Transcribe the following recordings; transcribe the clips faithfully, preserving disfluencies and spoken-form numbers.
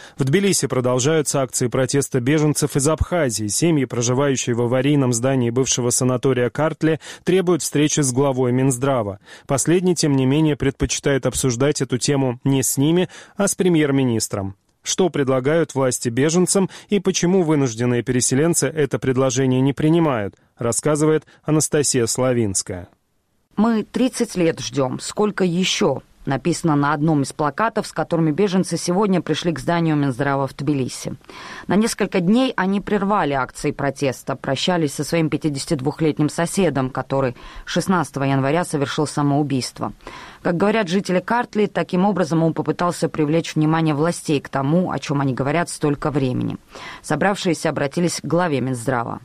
В Тбилиси продолжаются акции протеста беженцев из Абхазии. Семьи, проживающие в аварийном здании бывшего санатория Картли, требуют встречи с главой Минздрава. Последний, тем не менее, предпочитает обсуждать эту тему не с ними, а с премьер-министром. Что предлагают власти беженцам и почему вынужденные переселенцы это предложение не принимают, рассказывает Анастасия Славинская. Мы тридцать лет ждем. Сколько еще? Написано на одном из плакатов, с которыми беженцы сегодня пришли к зданию Минздрава в Тбилиси. На несколько дней они прервали акции протеста, прощались со своим пятидесятидвухлетним соседом, который шестнадцатого января совершил самоубийство. Как говорят жители Картли, таким образом он попытался привлечь внимание властей к тому, о чем они говорят столько времени. Собравшиеся обратились к главе Минздрава.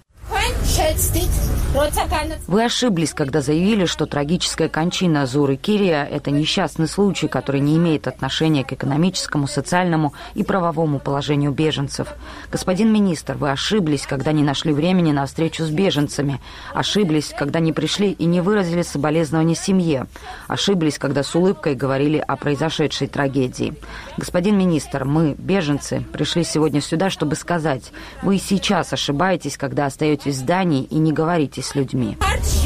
Вы ошиблись, когда заявили, что трагическая кончина Зуры Кирия – это несчастный случай, который не имеет отношения к экономическому, социальному и правовому положению беженцев. Господин министр, вы ошиблись, когда не нашли времени на встречу с беженцами. Ошиблись, когда не пришли и не выразили соболезнования семье. Ошиблись, когда с улыбкой говорили о произошедшей трагедии. Господин министр, мы, беженцы, пришли сегодня сюда, чтобы сказать, вы и сейчас ошибаетесь, когда остаетесь в здании и не говорите с людьми.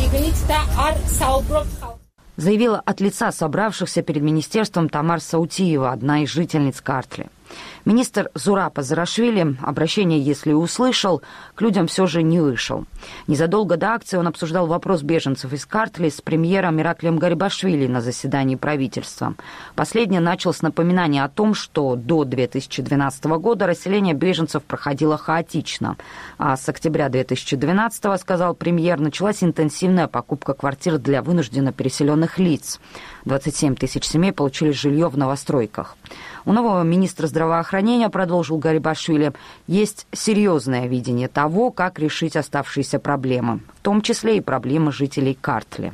Заявила от лица собравшихся перед министерством Тамар Саутиева, одна из жительниц Картли. Министр Зурапа Зарашвили обращение, если и услышал, к людям все же не вышел. Незадолго до акции он обсуждал вопрос беженцев из Картли с премьером Ираклием Гарибашвили на заседании правительства. Последний начал с напоминания о том, что до две тысячи двенадцатого года расселение беженцев проходило хаотично. А с октября две тысячи двенадцатого, сказал премьер, началась интенсивная покупка квартир для вынужденно переселенных лиц. двадцать семь тысяч семей получили жилье в новостройках. У нового министра здравоохранения, продолжил Гарибашвили, есть серьезное видение того, как решить оставшиеся проблемы, в том числе и проблемы жителей Картли.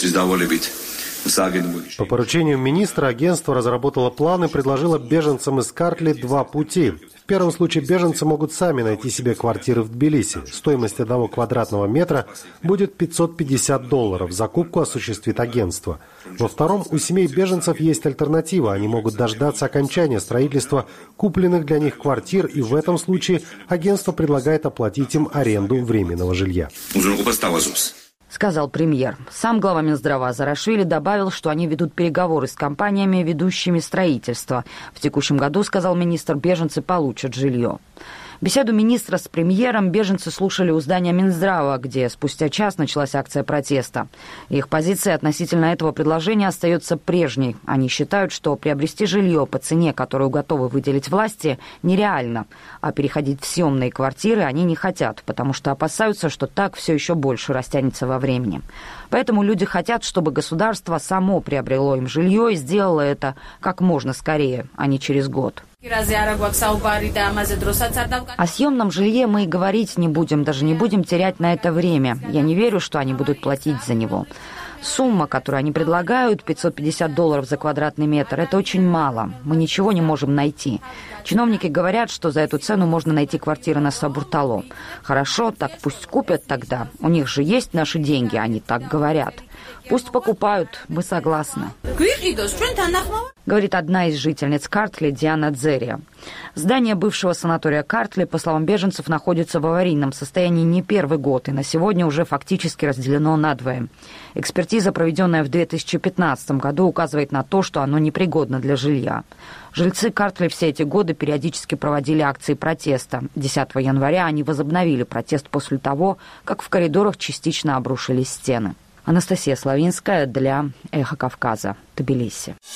По поручению министра агентство разработало план и предложило беженцам из Картли два пути. В первом случае беженцы могут сами найти себе квартиры в Тбилиси. Стоимость одного квадратного метра будет пятьсот пятьдесят долларов. Закупку осуществит агентство. Во втором, у семей беженцев есть альтернатива. Они могут дождаться окончания строительства купленных для них квартир, и в этом случае агентство предлагает оплатить им аренду временного жилья. Сказал премьер. Сам глава Минздрава Зарашвили добавил, что они ведут переговоры с компаниями, ведущими строительство. В текущем году, сказал министр, беженцы получат жилье. Беседу министра с премьером беженцы слушали у здания Минздрава, где спустя час началась акция протеста. Их позиция относительно этого предложения остается прежней. Они считают, что приобрести жилье по цене, которую готовы выделить власти, нереально. А переходить в съемные квартиры они не хотят, потому что опасаются, что так все еще больше растянется во времени. Поэтому люди хотят, чтобы государство само приобрело им жилье и сделало это как можно скорее, а не через год. О съемном жилье мы и говорить не будем, даже не будем терять на это время. Я не верю, что они будут платить за него. Сумма, которую они предлагают, пятьсот пятьдесят долларов за квадратный метр, это очень мало. Мы ничего не можем найти. Чиновники говорят, что за эту цену можно найти квартиры на Сабуртало. Хорошо, так пусть купят тогда. У них же есть наши деньги, они так говорят. Пусть покупают, мы согласны. Говорит одна из жительниц Картли Диана Дзерия. Здание бывшего санатория Картли, по словам беженцев, находится в аварийном состоянии не первый год и на сегодня уже фактически разделено надвое. Экспертиза, проведенная в две тысячи пятнадцатом году, указывает на то, что оно непригодно для жилья. Жильцы Картли все эти годы периодически проводили акции протеста. десятого января они возобновили протест после того, как в коридорах частично обрушились стены. Анастасия Славинская для «Эхо Кавказа», Тбилиси.